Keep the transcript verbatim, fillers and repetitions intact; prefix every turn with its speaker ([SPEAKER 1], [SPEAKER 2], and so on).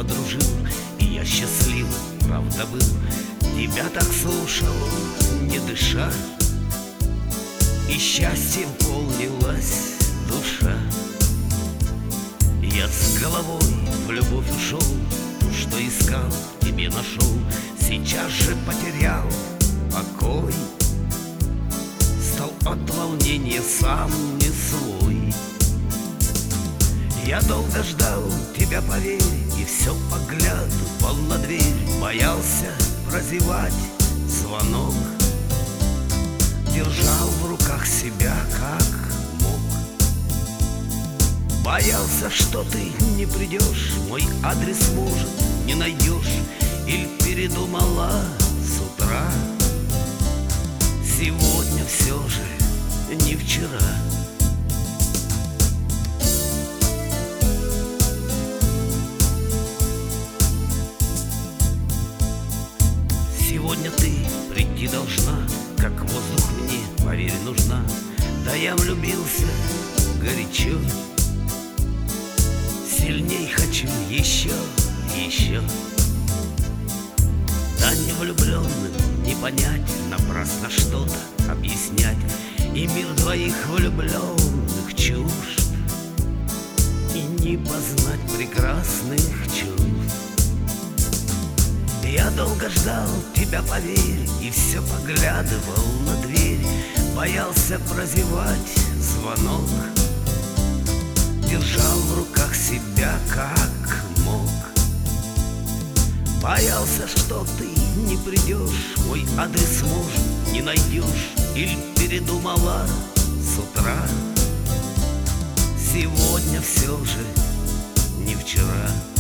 [SPEAKER 1] подружил, и я счастлив, правда, был. Тебя так слушал, не дыша, и счастьем полнилась душа. Я с головой в любовь ушел, то, что искал, тебе нашел. Сейчас же потерял покой, стал от волнения сам не свой. Я долго ждал тебя, поверь, и все поглядывал на дверь. Боялся прозевать звонок, держал в руках себя как мог. Боялся, что ты не придешь, мой адрес, может, не найдешь, или передумала с утра. Сегодня все же не вчера. Сегодня ты прийти должна, как воздух мне, поверь, нужна. Да я влюбился горячо, сильней хочу еще, еще. Да не влюбленным не понять, напрасно что-то объяснять. И мир двоих влюбленных чужд, и не познать прекрасных чувств. Я долго ждал тебя, поверь, и все поглядывал на дверь. Боялся прозевать звонок, держал в руках себя как мог. Боялся, что ты не придешь, мой адрес, может, не найдешь, или передумала с утра. Сегодня все же не вчера.